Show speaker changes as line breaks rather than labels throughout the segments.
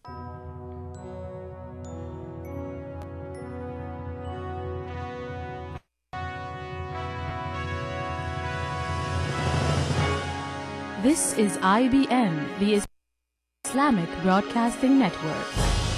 This is IBN, the Islamic Broadcasting Network.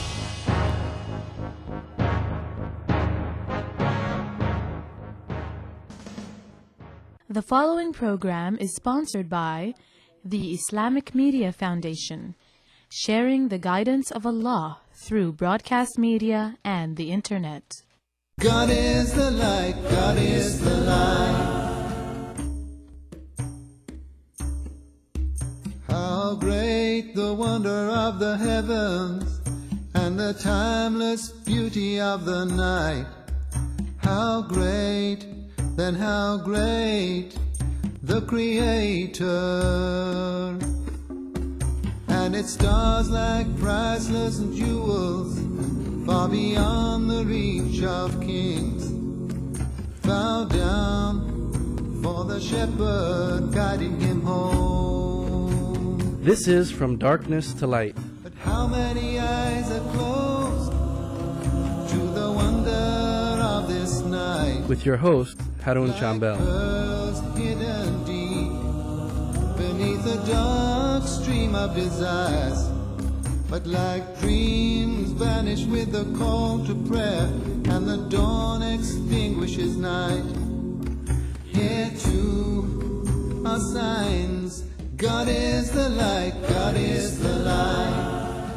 The following program is sponsored by the Islamic Media Foundation, sharing the guidance of Allah through broadcast media and the Internet.
God is the light, God is the light. How great the wonder of the heavens and the timeless beauty of the night. How great, then how great the Creator. And its stars like priceless jewels, far beyond the reach of kings. Bow down for the shepherd guiding him home.
This is From Darkness to Light.
But how many eyes are closed to the wonder of this night?
With your host, Harun Chambel.
Pearls hidden deep beneath the dark stream of desires, but like dreams vanish with the call to prayer, and the dawn extinguishes night. Here too are signs. God is the light, God is the light.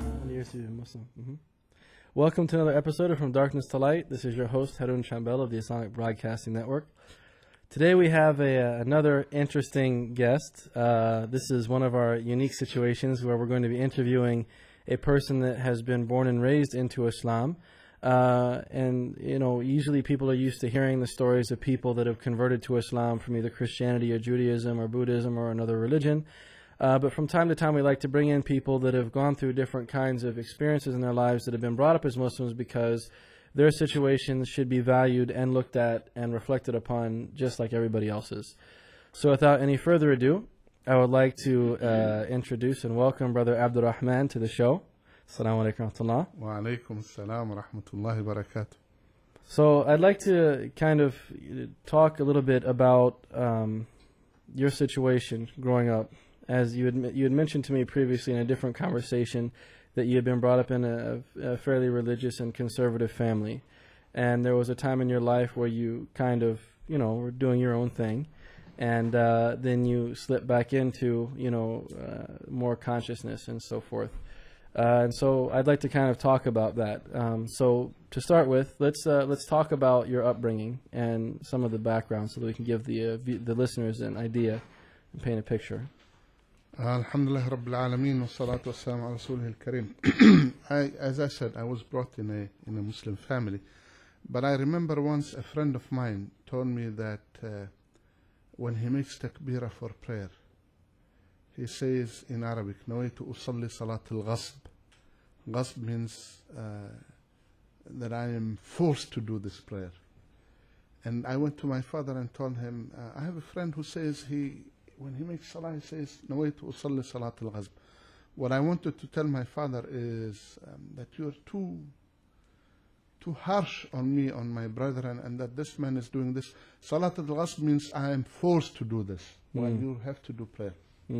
Welcome to another episode of From Darkness to Light. This is your host, Harun Chambel of the Islamic Broadcasting Network. Today we have another interesting guest. This is one of our unique situations where we're going to be interviewing a person that has been born and raised into Islam. And, you know, usually people are used to hearing the stories of people that have converted to Islam from either Christianity or Judaism or Buddhism or another religion. But from time to time, we like to bring in people that have gone through different kinds of experiences in their lives that have been brought up as Muslims because their situations should be valued and looked at and reflected upon just like everybody else's. So without any further ado, I would like to introduce and welcome Brother Abdul Rahman to the show. Assalamu alaikum wa rahmatullah.
Wa alaikum assalam wa rahmatullahi wa barakatuh.
So I'd like to kind of talk a little bit about your situation growing up. As you had mentioned to me previously in a different conversation that you had been brought up in a fairly religious and conservative family. And there was a time in your life where you kind of, you know, were doing your own thing. And then you slipped back into, you know, more consciousness and so forth. And so I'd like to kind of talk about that. So to start with, let's talk about your upbringing and some of the background so that we can give the listeners an idea and paint a picture.
Alhamdulillah Rabbil Alameen wa salatu wa salam ala Rasulih al-Kareem. As I said, I was brought in a Muslim family. But I remember once a friend of mine told me that when he makes takbirah for prayer, he says in Arabic, "Nawaitu usalli salat al-ghasb." Ghasb means that I am forced to do this prayer. And I went to my father and told him, I have a friend who says when he makes salah, he says, "Nawaitu usalli salat al-ghasb." What I wanted to tell my father is that you're too harsh on me, on my brother, and that this man is doing this. Salat al-ghasb means I am forced to do this, while you have to do prayer.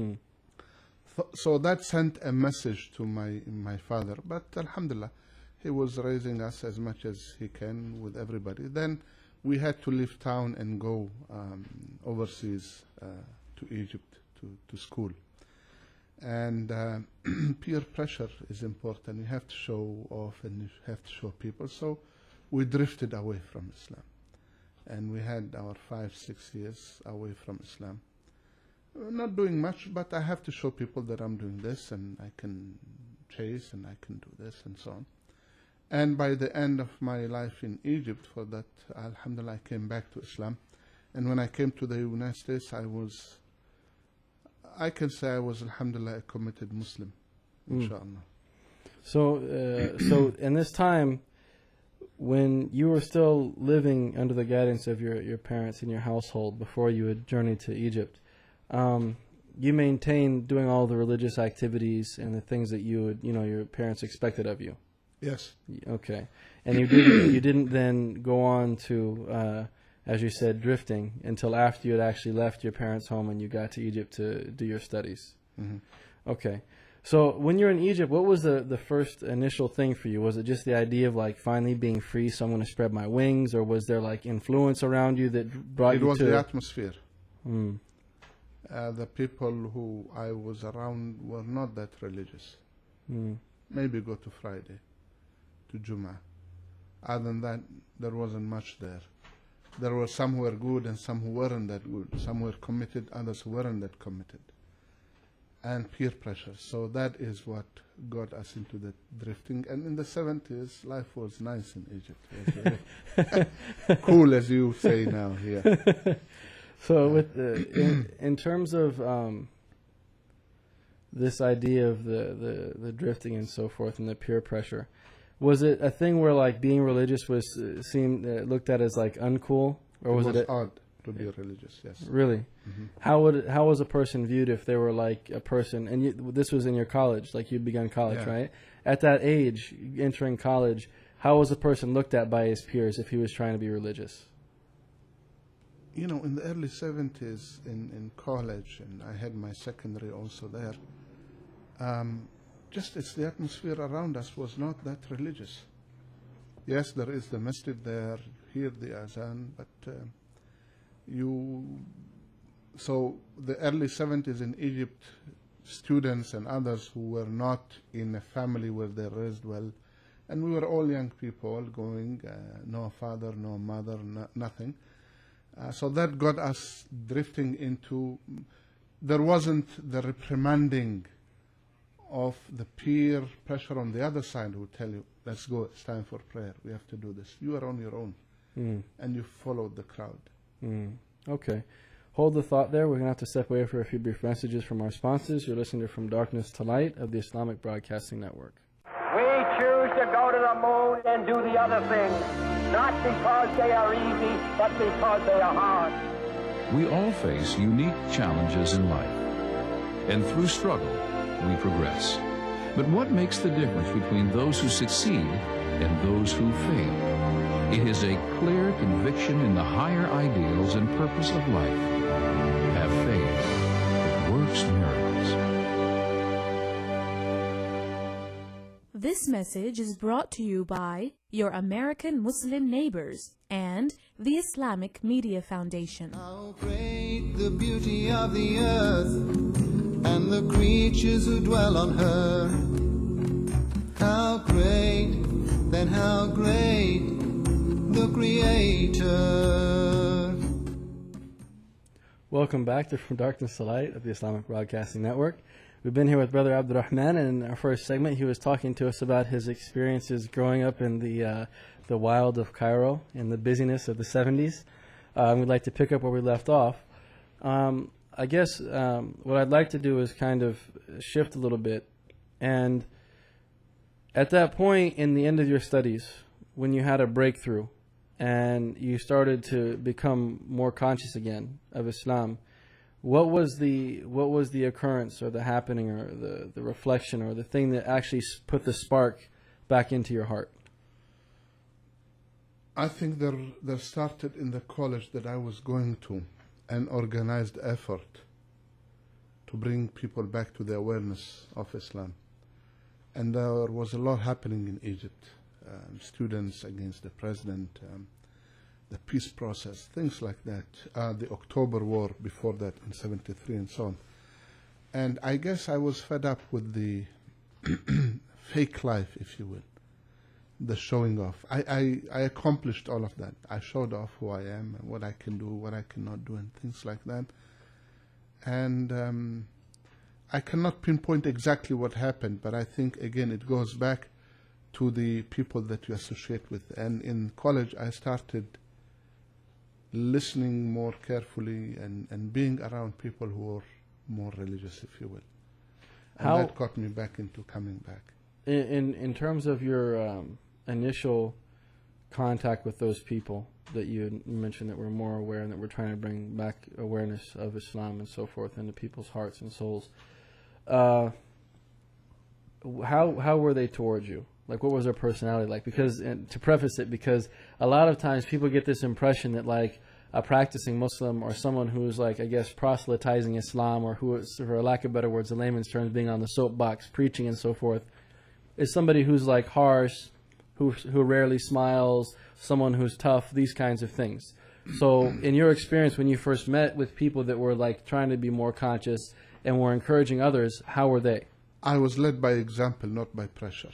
So that sent a message to my father. But alhamdulillah, he was raising us as much as he can with everybody. Then we had to leave town and go overseas to Egypt to school. And peer pressure is important. You have to show off and you have to show people. So we drifted away from Islam. And we had our 5-6 years away from Islam. Not doing much, but I have to show people that I'm doing this and I can chase and I can do this and so on. And by the end of my life in Egypt, for that, alhamdulillah, I came back to Islam. And when I came to the United States, I can say I was, alhamdulillah, a committed Muslim, inshallah.
So in this time, when you were still living under the guidance of your parents in your household before you had journeyed to Egypt, you maintained doing all the religious activities and the things that you would, your parents expected of you.
Yes.
Okay. And you didn't then go on to, as you said, drifting until after you had actually left your parents' home and you got to Egypt to do your studies.
Mm-hmm.
Okay. So when you're in Egypt, what was the first initial thing for you? Was it just the idea of like finally being free, so I'm going to spread my wings, or was there like influence around you that brought you to...
It was the atmosphere.
Mm.
The people who I was around were not that religious.
Mm.
Maybe go to Friday, to Jummah. Other than that, there wasn't much there. There were some who were good and some who weren't that good. Some were committed, others who weren't that committed. And peer pressure. So that is what got us into the drifting. And in the 70s, life was nice in Egypt. It was very cool, as you say now here.
So with in terms of this idea of the drifting and so forth and the peer pressure, was it a thing where like being religious was looked at as like uncool, or was it
odd to be religious? Yes.
Really? Mm-hmm. How was a person viewed if they were like a person? And this was in your college, like you'd begun college,
yeah.
right? At that age, entering college, how was a person looked at by his peers if he was trying to be religious?
In the early 70s in college, and I had my secondary also there, just it's the atmosphere around us was not that religious. Yes, there is the masjid there, you hear the azan, but so the early 70s in Egypt, students and others who were not in a family where they raised well, and we were all young people going, no father, no mother, nothing. So that got us drifting into, there wasn't the reprimanding of the peer pressure on the other side who would tell you, let's go, it's time for prayer, we have to do this. You are on your own, and you followed the crowd.
Okay. Hold the thought there. We're going to have to step away for a few brief messages from our sponsors. You're listening to From Darkness to Light of the Islamic Broadcasting Network.
We choose to go to the moon and do the other things, not because they are easy, but because they are hard.
We all face unique challenges in life, and through struggle, we progress. But what makes the difference between those who succeed and those who fail? It is a clear conviction in the higher ideals and purpose of life. Have faith. It works miracles.
This message is brought to you by your American Muslim neighbors and the Islamic Media Foundation.
How great the beauty of the earth and the creatures who dwell on her. How great, then how great the Creator.
Welcome back to From Darkness to Light of the Islamic Broadcasting Network. We've been here with Brother Abdurrahman, and in our first segment he was talking to us about his experiences growing up in the wild of Cairo, in the busyness of the 70s. We'd like to pick up where we left off. I guess what I'd like to do is kind of shift a little bit. And at that point in the end of your studies, when you had a breakthrough and you started to become more conscious again of Islam, what was the occurrence or the happening or the reflection or the thing that actually put the spark back into your heart?
I think there started in the college that I was going to an organized effort to bring people back to the awareness of Islam. And there was a lot happening in Egypt. Students against the president, the peace process, things like that. The October War before that in 73 and so on. And I guess I was fed up with the fake life, if you will, the showing off. I accomplished all of that. I showed off who I am and what I can do, what I cannot do, and things like that. And I cannot pinpoint exactly what happened, but I think, again, it goes back to the people that you associate with. And in college, I started listening more carefully and being around people who were more religious, if you will. And that got me back into coming back.
In terms of your initial contact with those people that you mentioned that were more aware and that we're trying to bring back awareness of Islam and so forth into people's hearts and souls. How were they towards you? Like, what was their personality like? Because, and to preface it, because a lot of times people get this impression that, like, a practicing Muslim or someone who's, like, I guess, proselytizing Islam, or who is, for lack of better words, in layman's terms, being on the soapbox, preaching and so forth, is somebody who's, like, harsh, who rarely smiles, someone who's tough, these kinds of things. So in your experience, when you first met with people that were, like, trying to be more conscious and were encouraging others, how were they?
I was led by example, not by pressure.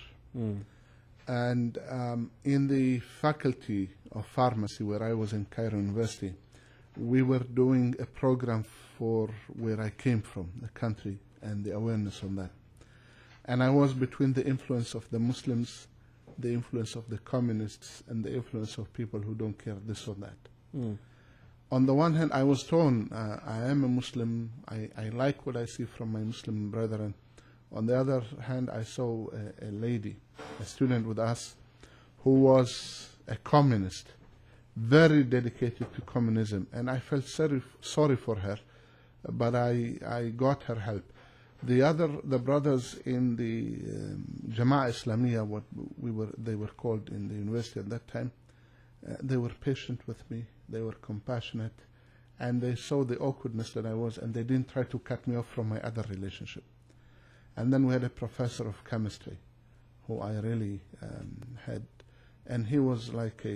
And in the faculty of pharmacy where I was in Cairo University, we were doing a program for where I came from, the country, and the awareness on that. And I was between the influence of the Muslims, the influence of the communists, and the influence of people who don't care this or that. On the one hand, I was torn. I am a Muslim. I like what I see from my Muslim brethren. On the other hand, I saw a lady, a student with us, who was a communist, very dedicated to communism, and I felt sorry for her, but I got her help. The brothers in the Jama'ah Islamiyah, what they were called in the university at that time, they were patient with me, they were compassionate, and they saw the awkwardness that I was, and they didn't try to cut me off from my other relationship. And then we had a professor of chemistry who I really had, and he was like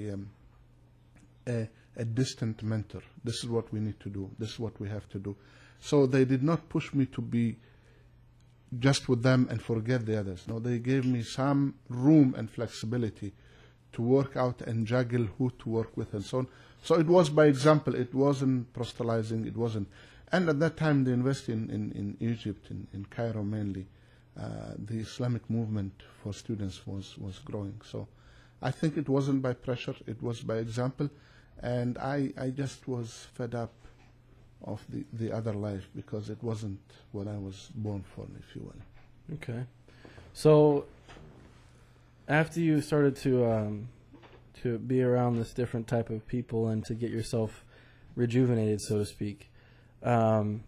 a distant mentor. This is what we need to do. This is what we have to do. So they did not push me to be just with them and forget the others. No, they gave me some room and flexibility to work out and juggle who to work with and so on. So it was by example. It wasn't proselytizing. It wasn't. And at that time, the university in Egypt, in Cairo mainly, the Islamic movement for students was growing. So I think it wasn't by pressure, it was by example. And I just was fed up of the other life, because it wasn't what I was born for, if you will.
Okay. So after you started to be around this different type of people and to get yourself rejuvenated, so to speak, and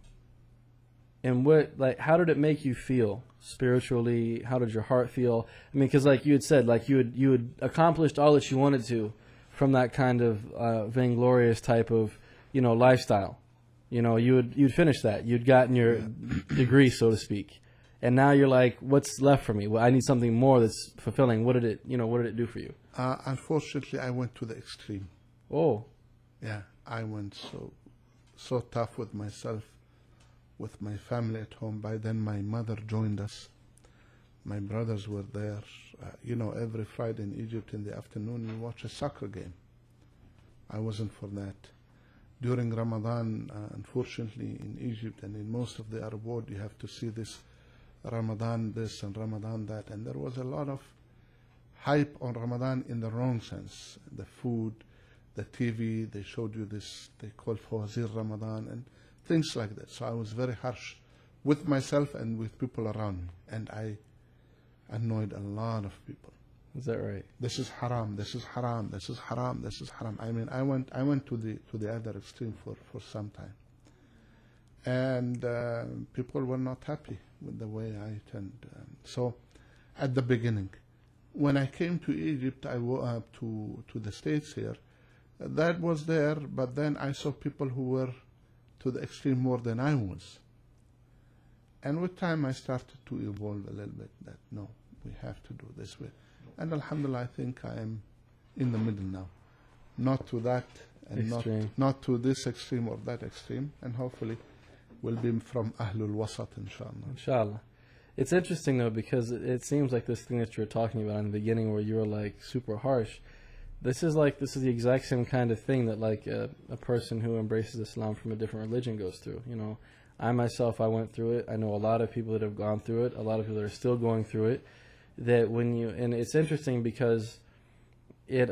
how did it make you feel spiritually? How did your heart feel? I mean, because like you had said, like you had accomplished all that you wanted to from that kind of vainglorious type of, lifestyle. You'd finished that. You'd gotten your degree, so to speak. And now you're like, what's left for me? Well, I need something more that's fulfilling. What did it do for you?
Unfortunately, I went to the extreme.
Oh.
Yeah, I went so tough with myself, with my family at home. By then, my mother joined us. My brothers were there. Every Friday in Egypt in the afternoon, you watch a soccer game. I wasn't for that. During Ramadan, unfortunately, in Egypt and in most of the Arab world, you have to see this Ramadan this and Ramadan that. And there was a lot of hype on Ramadan in the wrong sense. The food, the TV, they showed you this, they called Fawazir Ramadan and things like that. So I was very harsh with myself and with people around me. And I annoyed a lot of people.
Is that right?
This is haram, this is haram, this is haram, this is haram. I mean, I went to the other extreme for some time. And people were not happy with the way I turned. So at the beginning, when I came to Egypt, I to the States here, that was there, but then I saw people who were to the extreme more than I was. And with time, I started to evolve a little bit that, no, we have to do this way. And alhamdulillah, I think I am in the middle now. Not to that, and not to this extreme or that extreme. And hopefully, we'll be from Ahlul Wasat, inshallah.
Inshallah. It's interesting, though, because it seems like this thing that you were talking about in the beginning where you were, like, super harsh. This is the exact same kind of thing that, like, a person who embraces Islam from a different religion goes through. I myself, I went through it. I know a lot of people that have gone through it, a lot of people that are still going through it. That and it's interesting because it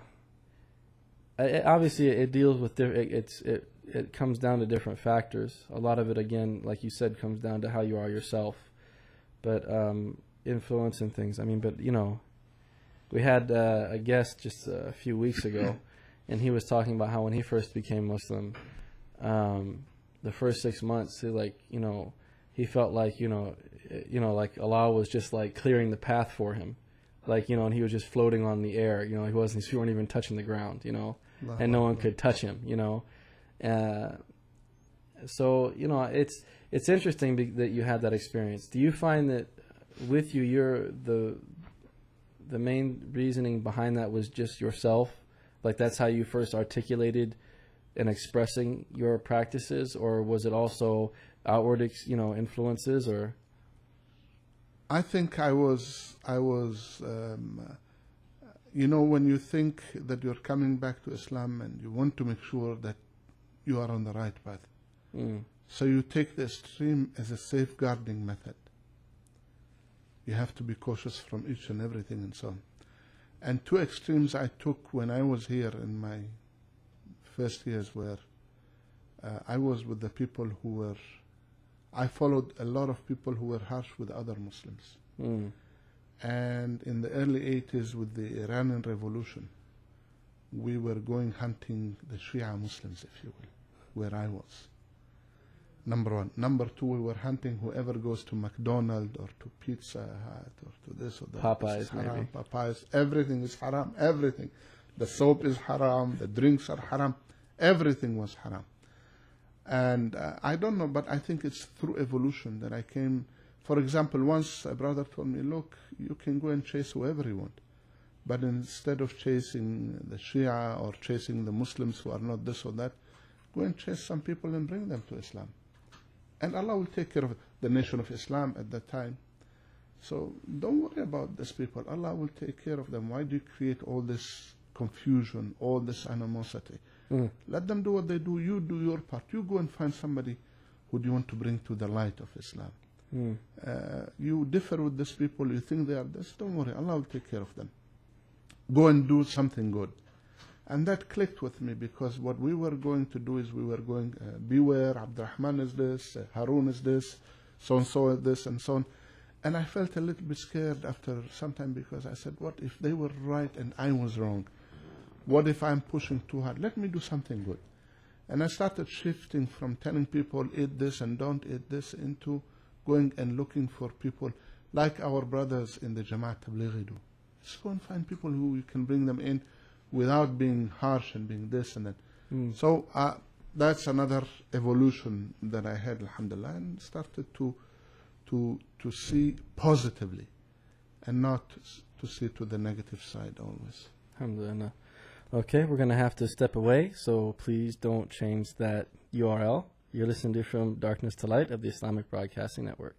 obviously it deals with it comes down to different factors. A lot of it, again, like you said, comes down to how you are yourself, but influence and things. I mean, but We had a guest just a few weeks ago, and he was talking about how when he first became Muslim, the first 6 months, he felt like like Allah was just like clearing the path for him, and he was just floating on the air. He weren't even touching the ground, and no one could touch him, So it's interesting that you had that experience. Do you find that with you, the main reasoning behind that was just yourself? Like that's how you first articulated and expressing your practices, or was it also outward, influences? Or
I think I was. When you think that you're coming back to Islam and you want to make sure that you are on the right path, so you take the extreme as a safeguarding method. You have to be cautious from each and everything and so on. And two extremes I took when I was here in my first years were, I was with the people who were, I followed a lot of people who were harsh with other Muslims. And in the early 80s with the Iranian Revolution, we were going hunting the Shia Muslims, if you will, where I was. Number one. Number two, we were hunting whoever goes to McDonald's or to Pizza Hut or to this or that.
Popeyes, maybe.
Popeyes. Everything is haram. Everything. The soap is haram. The drinks are haram. Everything was haram. And I don't know, but I think it's through evolution that I came. For example, once a brother told me, look, you can go and chase whoever you want. But instead of chasing the Shia or chasing the Muslims who are not this or that, go and chase some people and bring them to Islam. And Allah will take care of the nation of Islam at that time. So don't worry about these people. Allah will take care of them. Why do you create all this confusion, all this animosity? Let them do what they do. You do your part. You go and find somebody who do you want to bring to the light of Islam. You differ with these people. You think they are this. Don't worry. Allah will take care of them. Go and do something good. And that clicked with me, because what we were going to do is we were going, beware, Abdurrahman is this, Harun is this, so-and-so is this, and so on. And I felt a little bit scared after some time, because I said, what if they were right and I was wrong? What if I'm pushing too hard? Let me do something good. And I started shifting from telling people, eat this and don't eat this, into going and looking for people like our brothers in the Jamaat Tablighi do. Just go and find people who you can bring them in without being harsh and being this and that. So that's another evolution that I had, alhamdulillah, and started to see positively and not to see to the negative side always.
Alhamdulillah. Okay, we're going to have to step away, so please don't change that URL. You're listening to From Darkness to Light of the Islamic Broadcasting Network.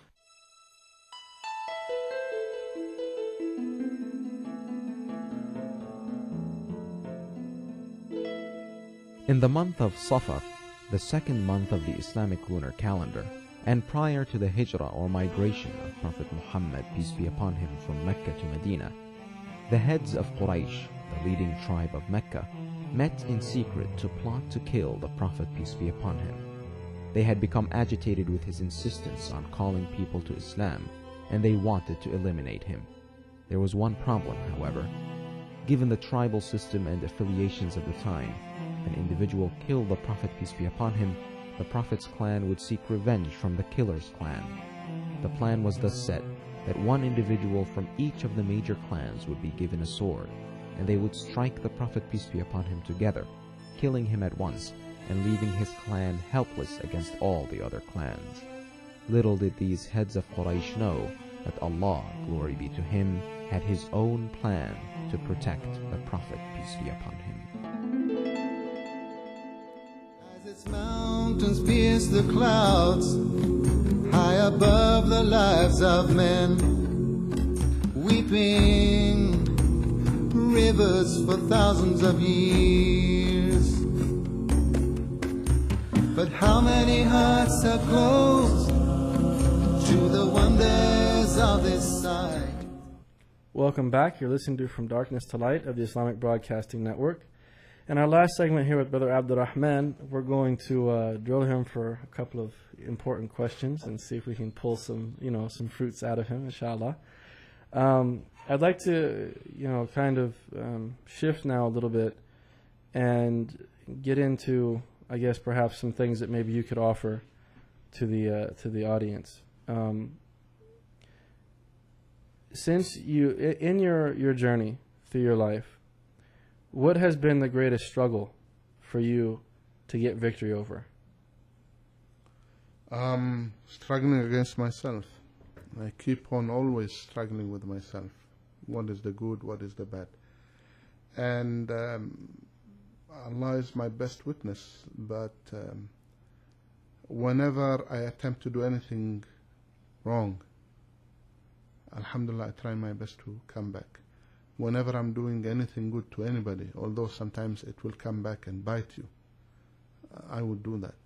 In the month of Safar, the second month of the Islamic lunar calendar, and prior to the hijrah or migration of Prophet Muhammad, peace be upon him, from Mecca to Medina, the heads of Quraysh, the leading tribe of Mecca, met in secret to plot to kill the Prophet, peace be upon him. They had become agitated with his insistence on calling people to Islam, and they wanted to eliminate him. There was one problem, however. Given the tribal system and affiliations of the time, an individual killed the Prophet, peace be upon him, the Prophet's clan would seek revenge from the killer's clan. The plan was thus set that one individual from each of the major clans would be given a sword, and they would strike the Prophet, peace be upon him, together, killing him at once and leaving his clan helpless against all the other clans. Little did these heads of Quraysh know that Allah, glory be to him, had his own plan to protect the Prophet, peace be upon him.
As its mountains pierce the clouds, high above the lives of men, weeping rivers for thousands of years. But how many hearts are closed to the wonders of this sight?
Welcome back. You're listening to From Darkness to Light of the Islamic Broadcasting Network. In our last segment here with Brother Abdurrahman, we're going to drill him for a couple of important questions and see if we can pull some fruits out of him, inshallah. I'd like to, kind of shift now a little bit and get into, I guess, perhaps some things that maybe you could offer to the audience. Since you, in your journey through your life, what has been the greatest struggle for you to get victory over?
Struggling against myself. I keep on always struggling with myself. What is the good? What is the bad? And Allah is my best witness. But whenever I attempt to do anything wrong, alhamdulillah, I try my best to come back. Whenever I'm doing anything good to anybody, although sometimes it will come back and bite you, I would do that.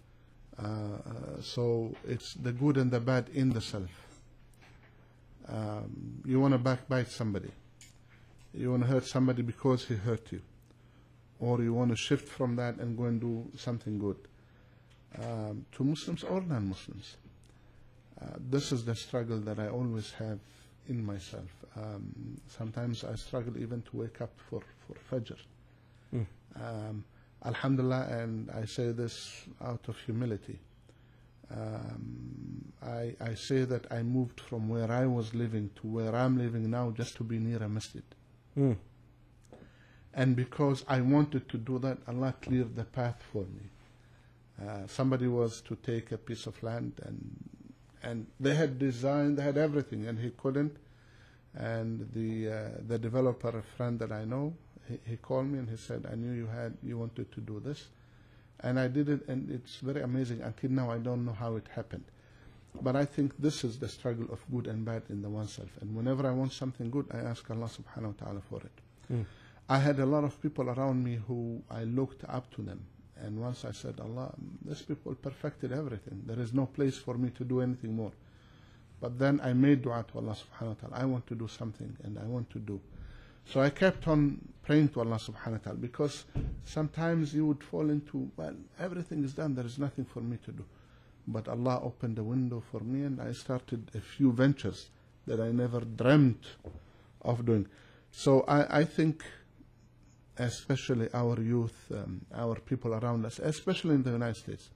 So it's the good and the bad in the self. You want to backbite somebody. You want to hurt somebody because he hurt you. Or you want to shift from that and go and do something good. To Muslims or non-Muslims. This is the struggle that I always have in myself. Sometimes I struggle even to wake up for Fajr. Alhamdulillah, and I say this out of humility. I say that I moved from where I was living to where I'm living now just to be near a masjid. And because I wanted to do that, Allah cleared the path for me. Somebody was to take a piece of land, and they had designed, they had everything, and he couldn't. And the developer, a friend that I know, he called me and he said, I knew you wanted to do this. And I did it, and it's very amazing. Until now, I don't know how it happened. But I think this is the struggle of good and bad in the oneself. And whenever I want something good, I ask Allah subhanahu wa ta'ala for it. I had a lot of people around me who I looked up to them. And once I said, Allah, these people perfected everything. There is no place for me to do anything more. But then I made dua to Allah subhanahu wa ta'ala. I want to do something, and I want to do. So I kept on praying to Allah subhanahu wa ta'ala, because sometimes you would fall into, well, everything is done, there is nothing for me to do. But Allah opened a window for me, and I started a few ventures that I never dreamt of doing. So I think, especially our youth, our people around us, especially in the United States,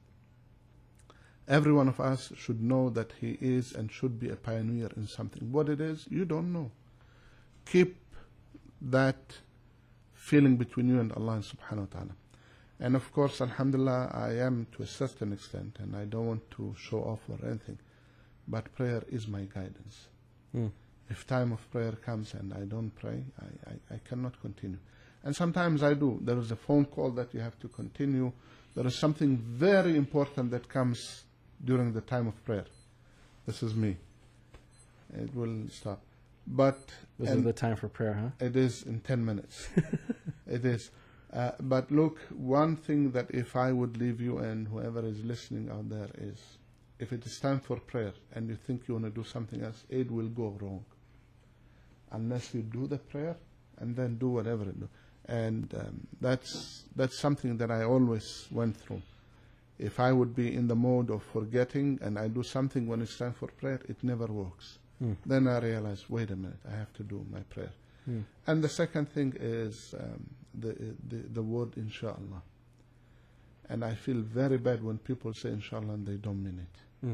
every one of us should know that he is and should be a pioneer in something. What it is, you don't know. Keep that feeling between you and Allah subhanahu wa ta'ala. And of course, alhamdulillah, I am to a certain extent, and I don't want to show off or anything, but prayer is my guidance. If time of prayer comes and I don't pray, I cannot continue. And sometimes I do. There is a phone call that you have to continue. There is something very important that comes during the time of prayer. This is me. It will stop. But
this is the time for prayer, huh?
It is in 10 minutes. It is. But look, one thing that if I would leave you and whoever is listening out there is, if it is time for prayer and you think you want to do something else, it will go wrong. Unless you do the prayer and then do whatever you do. And that's something that I always went through. If I would be in the mode of forgetting and I do something when it's time for prayer, it never works. Then I realize, wait a minute, I have to do my prayer. And the second thing is the word inshallah. And I feel very bad when people say inshallah and they don't mean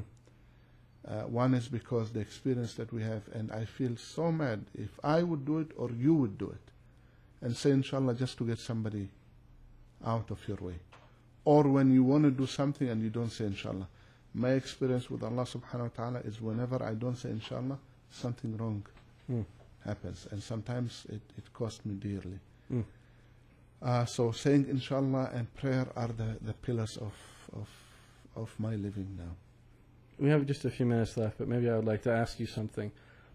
it. One is because the experience that we have, and I feel so mad if I would do it or you would do it and say inshallah just to get somebody out of your way. Or when you want to do something and you don't say inshallah. My experience with Allah subhanahu wa ta'ala is whenever I don't say inshallah, something wrong happens. And sometimes it cost me dearly. So saying inshallah and prayer are the pillars of my living now.
We have just a few minutes left, but maybe I would like to ask you something.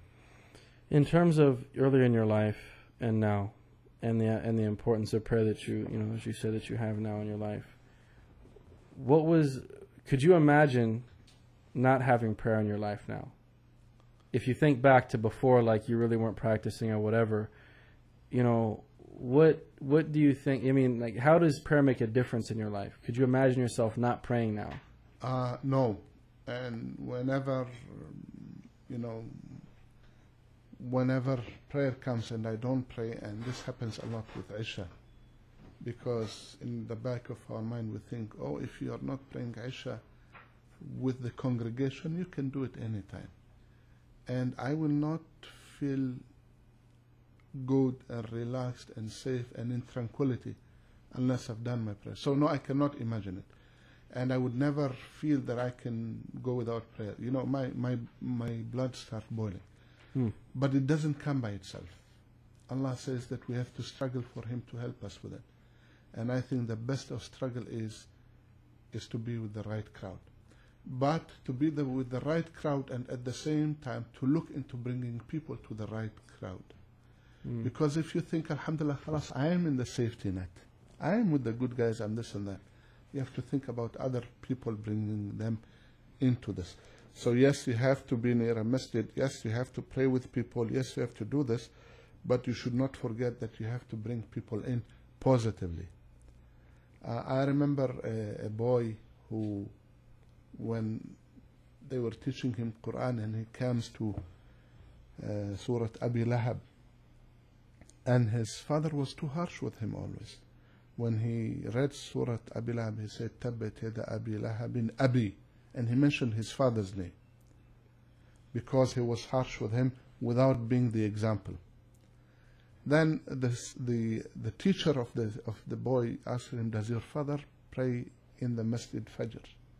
In terms of earlier in your life and now, and the importance of prayer that you as you said, that you have now in your life, could you imagine not having prayer in your life now? If you think back to before, like you really weren't practicing or whatever, what do you think? I mean, like, how does prayer make a difference in your life? Could you imagine yourself not praying now?
No. And whenever, whenever prayer comes and I don't pray, and this happens a lot with Isha, because in the back of our mind we think, oh, if you are not praying Isha with the congregation, you can do it anytime. And I will not feel good and relaxed and safe and in tranquility unless I've done my prayer. So no, I cannot imagine it. And I would never feel that I can go without prayer. You know, my blood starts boiling. But it doesn't come by itself. Allah says that we have to struggle for Him to help us with it. And I think the best of struggle is to be with the right crowd. But to be with the right crowd and at the same time to look into bringing people to the right crowd. Because if you think, alhamdulillah, khalas, I am in the safety net, I am with the good guys and this and that, you have to think about other people, bringing them into this. So yes, you have to be near a masjid, yes, you have to pray with people, yes, you have to do this, but you should not forget that you have to bring people in positively. I remember a boy who, when they were teaching him Quran and he comes to Surah Abi Lahab, and his father was too harsh with him always. When he read Surah Abi Lahab, he said, Tabbat yada Abi Lahabin Abi, and he mentioned his father's name because he was harsh with him without being the example. Then the teacher of the boy asked him, does your father pray in the Masjid Fajr?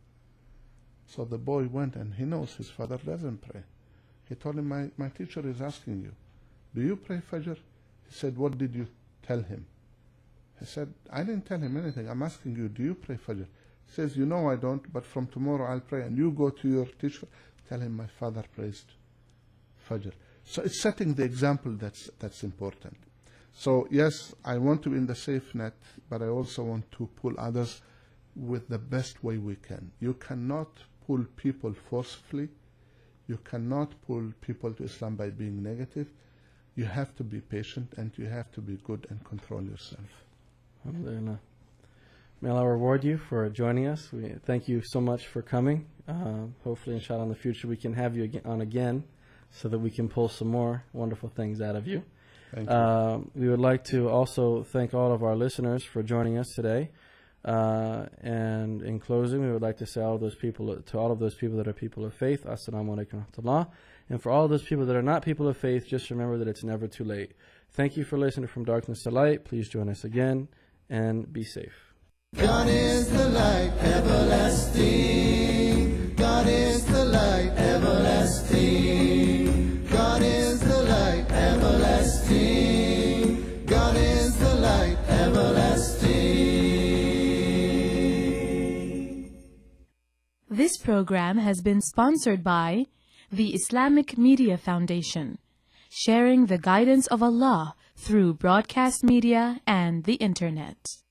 So the boy went, and he knows his father doesn't pray. He told him, my teacher is asking you, do you pray Fajr? He said, what did you tell him? He said, I didn't tell him anything. I'm asking you, do you pray Fajr? He says, you know I don't, but from tomorrow I'll pray. And you go to your teacher, tell him my father prays Fajr. So it's setting the example that's important. So yes, I want to be in the safe net, but I also want to pull others with the best way we can. You cannot pull people forcefully. You cannot pull people to Islam by being negative. You have to be patient, and you have to be good and control yourself.
Alhamdulillah. May Allah reward you for joining us. We thank you so much for coming. Hopefully, inshallah, in the future we can have you on again so that we can pull some more wonderful things out of you.
Thank you.
We would like to also thank all of our listeners for joining us today. And in closing, we would like to say to all of those people that are people of faith, Assalamu alaikum wa rahmatullah. And for all those people that are not people of faith, just remember that it's never too late. Thank you for listening from Darkness to Light. Please join us again and be safe.
God is the light everlasting. God is the light everlasting. God is the light everlasting. God is the light everlasting.
This program has been sponsored by the Islamic Media Foundation, sharing the guidance of Allah through broadcast media and the Internet.